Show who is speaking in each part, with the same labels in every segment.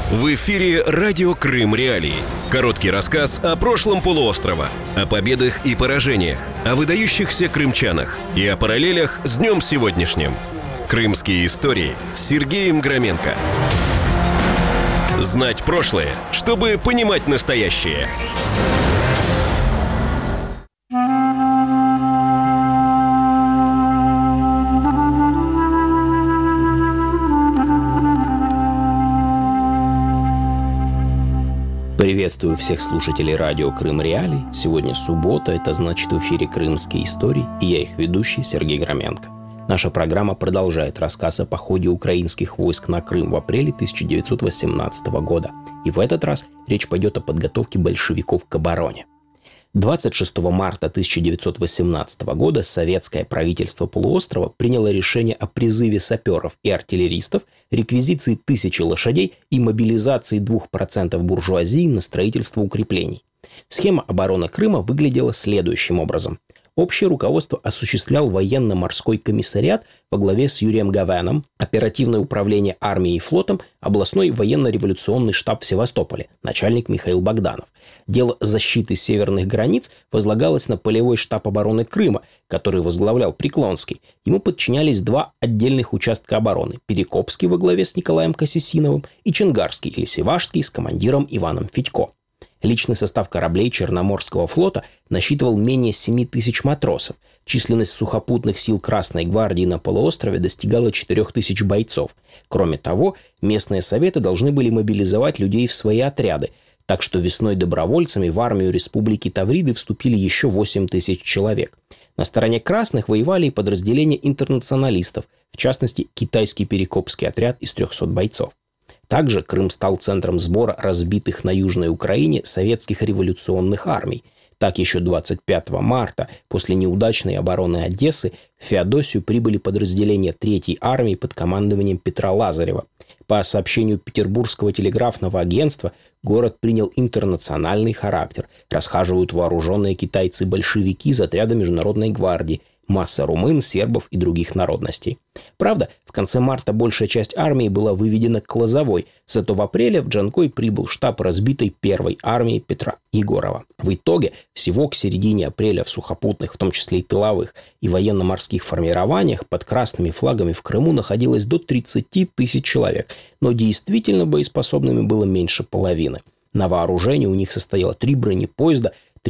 Speaker 1: В эфире «Радио Крым Реалии». Короткий рассказ о прошлом полуострова, о победах и поражениях, о выдающихся крымчанах и о параллелях с днем сегодняшним. Крымские истории с Сергеем Громенко. Знать прошлое, чтобы понимать настоящее.
Speaker 2: Приветствую всех слушателей радио Крым Реалии. Сегодня суббота, это значит в эфире «Крымские истории», и я их ведущий Сергей Громенко. Наша программа продолжает рассказ о походе украинских войск на Крым в апреле 1918 года. И в этот раз речь пойдет о подготовке большевиков к обороне. 26 марта 1918 года советское правительство полуострова приняло решение о призыве саперов и артиллеристов, реквизиции 1000 лошадей и мобилизации 2% буржуазии на строительство укреплений. Схема обороны Крыма выглядела следующим образом. Общее руководство осуществлял военно-морской комиссариат во главе с Юрием Гавеном, оперативное управление армией и флотом, областной военно-революционный штаб в Севастополе, начальник Михаил Богданов. Дело защиты северных границ возлагалось на полевой штаб обороны Крыма, который возглавлял Преклонский. Ему подчинялись два отдельных участка обороны – Перекопский во главе с Николаем Косисиновым и Чонгарский или Севашский с командиром Иваном Федько. Личный состав кораблей Черноморского флота насчитывал менее 7000 матросов. Численность сухопутных сил Красной гвардии на полуострове достигала 4000 бойцов. Кроме того, местные советы должны были мобилизовать людей в свои отряды, так что весной добровольцами в армию Республики Тавриды вступили еще 8000 человек. На стороне красных воевали и подразделения интернационалистов, в частности, китайский Перекопский отряд из 300 бойцов. Также Крым стал центром сбора разбитых на Южной Украине советских революционных армий. Так, еще 25 марта, после неудачной обороны Одессы, в Феодосию прибыли подразделения 3-й армии под командованием Петра Лазарева. По сообщению Петербургского телеграфного агентства, город принял интернациональный характер. Расхаживают вооруженные китайцы-большевики из отряда Международной гвардии, масса румын, сербов и других народностей. Правда, в конце марта большая часть армии была выведена к Лозовой, зато в апреле в Джанкой прибыл штаб разбитой 1-й армии Петра Егорова. В итоге всего к середине апреля в сухопутных, в том числе и тыловых, и военно-морских формированиях под красными флагами в Крыму находилось до 30 000 человек, но действительно боеспособными было меньше половины. На вооружении у них состояло 3 бронепоезда,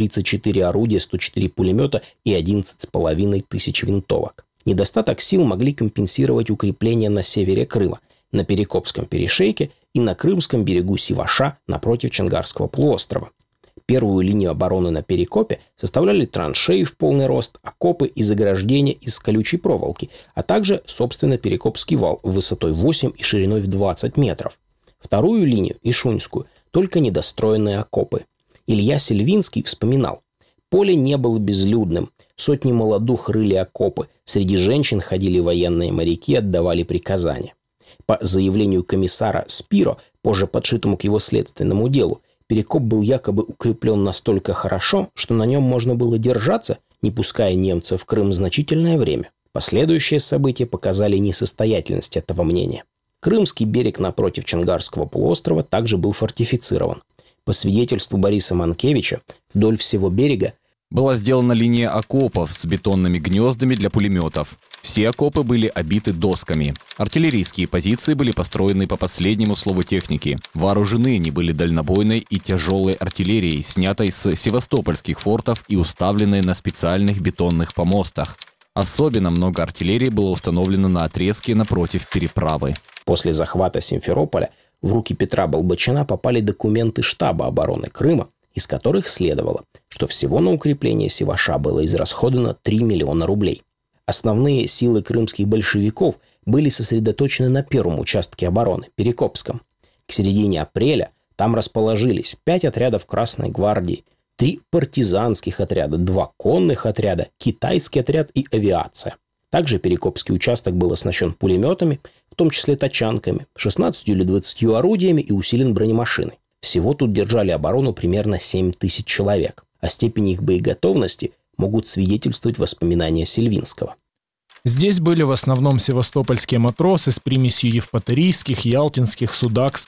Speaker 2: 34 орудия, 104 пулемета и 11 500 винтовок. Недостаток сил могли компенсировать укрепления на севере Крыма, на Перекопском перешейке и на Крымском берегу Севаша напротив Чонгарского полуострова. Первую линию обороны на Перекопе составляли траншеи в полный рост, окопы и заграждения из колючей проволоки, а также, собственно, Перекопский вал высотой 8 и шириной в 20 метров. Вторую линию, Ишуньскую, только недостроенные окопы. Илья Сельвинский вспоминал: «Поле не было безлюдным, сотни молодух рыли окопы, среди женщин ходили военные моряки, отдавали приказания». По заявлению комиссара Спиро, позже подшитому к его следственному делу, Перекоп был якобы укреплен настолько хорошо, что на нем можно было держаться, не пуская немцев в Крым значительное время. Последующие события показали несостоятельность этого мнения. Крымский берег напротив Чонгарского полуострова также был фортифицирован. По свидетельству Бориса Манкевича, вдоль всего берега
Speaker 3: была сделана линия окопов с бетонными гнездами для пулеметов. Все окопы были обиты досками. Артиллерийские позиции были построены по последнему слову техники. Вооружены они были дальнобойной и тяжелой артиллерией, снятой с севастопольских фортов и уставленной на специальных бетонных помостах. Особенно много артиллерии было установлено на отрезке напротив переправы.
Speaker 2: После захвата Симферополя в руки Петра Болбочана попали документы штаба обороны Крыма, из которых следовало, что всего на укрепление Севаша было израсходовано 3 миллиона рублей. Основные силы крымских большевиков были сосредоточены на первом участке обороны – Перекопском. К середине апреля там расположились 5 отрядов Красной гвардии, 3 партизанских отряда, 2 конных отряда, китайский отряд и авиация. Также Перекопский участок был оснащен пулеметами, в том числе тачанками, 16 или 20 орудиями и усилен бронемашиной. Всего тут держали оборону примерно 7000 человек. О степени их боеготовности могут свидетельствовать воспоминания Сельвинского.
Speaker 4: Здесь были в основном севастопольские матросы с примесью евпаторийских, ялтинских, судакских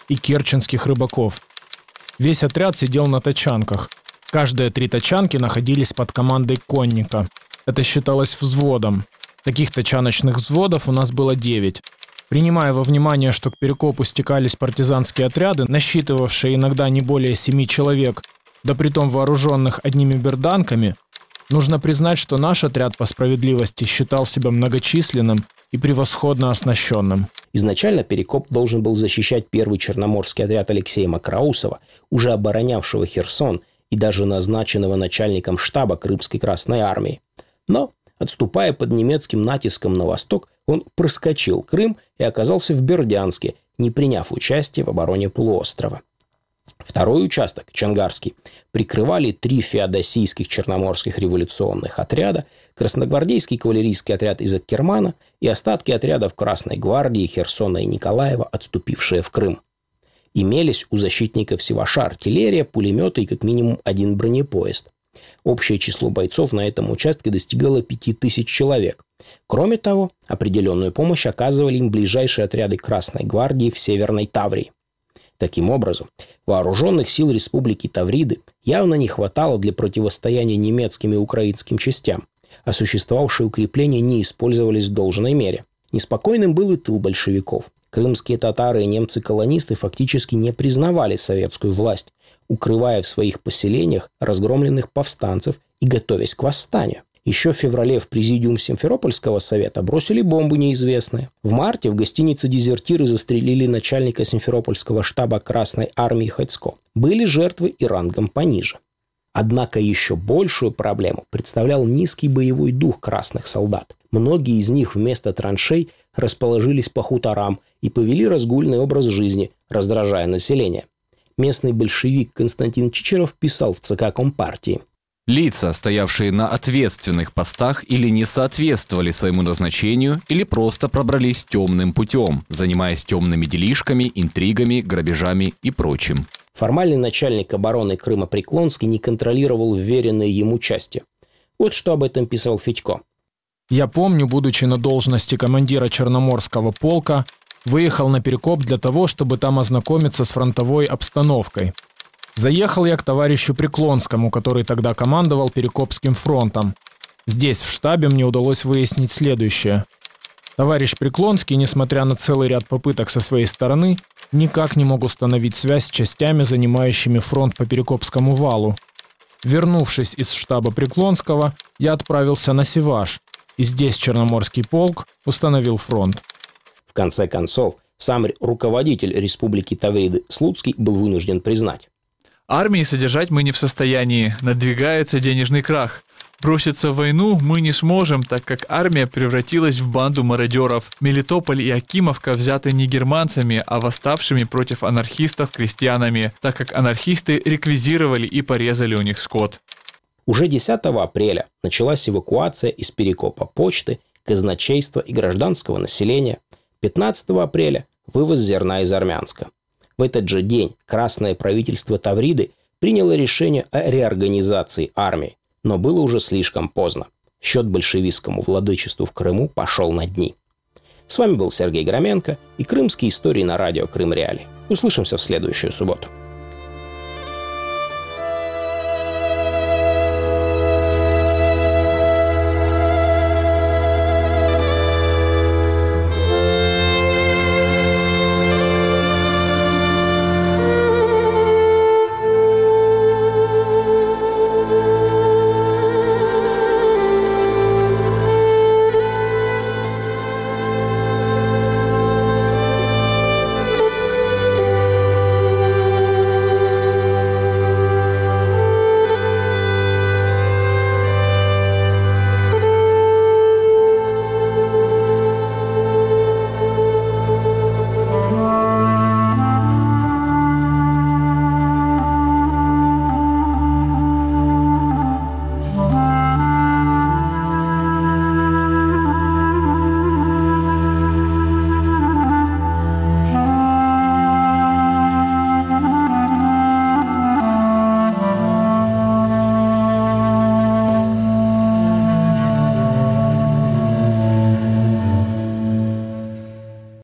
Speaker 4: и керченских рыбаков. Весь отряд сидел на тачанках. Каждые 3 тачанки находились под командой конника. Это считалось взводом. Таких тачаночных взводов у нас было 9. Принимая во внимание, что к Перекопу стекались партизанские отряды, насчитывавшие иногда не более 7 человек, да притом вооруженных одними берданками, нужно признать, что наш отряд по справедливости считал себя многочисленным и превосходно оснащенным.
Speaker 2: Изначально Перекоп должен был защищать первый черноморский отряд Алексея Макроусова, уже оборонявшего Херсон и даже назначенного начальником штаба Крымской Красной Армии. Но, отступая под немецким натиском на восток, он проскочил Крым и оказался в Бердянске, не приняв участие в обороне полуострова. Второй участок, Чангарский, прикрывали 3 феодосийских черноморских революционных отряда, красногвардейский кавалерийский отряд из Аккермана и остатки отрядов Красной гвардии, Херсона и Николаева, отступившие в Крым. Имелись у защитников Севаша артиллерия, пулеметы и как минимум 1 бронепоезд. Общее число бойцов на этом участке достигало 5000 человек. Кроме того, определенную помощь оказывали им ближайшие отряды Красной гвардии в Северной Таврии. Таким образом, вооруженных сил Республики Тавриды явно не хватало для противостояния немецким и украинским частям, а существовавшие укрепления не использовались в должной мере. Неспокойным был и тыл большевиков. Крымские татары и немцы-колонисты фактически не признавали советскую власть, укрывая в своих поселениях разгромленных повстанцев и готовясь к восстанию. Еще в феврале в президиум Симферопольского совета бросили бомбу неизвестные. В марте в гостинице «Дезертиры» застрелили начальника Симферопольского штаба Красной армии Ходько. Были жертвы и рангом пониже. Однако еще большую проблему представлял низкий боевой дух красных солдат. Многие из них вместо траншей расположились по хуторам и повели разгульный образ жизни, раздражая население. Местный большевик Константин Чичеров писал в ЦК Компартии:
Speaker 3: Лица, стоявшие на ответственных постах, или не соответствовали своему назначению, или просто пробрались темным путем, занимаясь темными делишками, интригами, грабежами и прочим.
Speaker 2: Формальный начальник обороны Крыма Преклонский не контролировал вверенные ему части. Вот что об этом писал Федько.
Speaker 4: Я помню, будучи на должности командира Черноморского полка, выехал на Перекоп для того, чтобы там ознакомиться с фронтовой обстановкой. Заехал я к товарищу Преклонскому, который тогда командовал Перекопским фронтом. Здесь, в штабе, мне удалось выяснить следующее. Товарищ Преклонский, несмотря на целый ряд попыток со своей стороны, никак не мог установить связь с частями, занимающими фронт по Перекопскому валу. Вернувшись из штаба Преклонского, я отправился на Севаш, и здесь Черноморский полк установил фронт.
Speaker 2: В конце концов, сам руководитель Республики Тавриды Слуцкий был вынужден признать:
Speaker 5: армии содержать мы не в состоянии, надвигается денежный крах. Броситься в войну мы не сможем, так как армия превратилась в банду мародеров. Мелитополь и Акимовка взяты не германцами, а восставшими против анархистов крестьянами, так как анархисты реквизировали и порезали у них скот.
Speaker 2: Уже 10 апреля началась эвакуация из Перекопа почты, казначейства и гражданского населения. 15 апреля – вывоз зерна из Армянска. В этот же день Красное правительство Тавриды приняло решение о реорганизации армии, но было уже слишком поздно. Счет большевистскому владычеству в Крыму пошел на дни. С вами был Сергей Громенко и крымские истории на радио Крым Реалии. Услышимся в следующую субботу.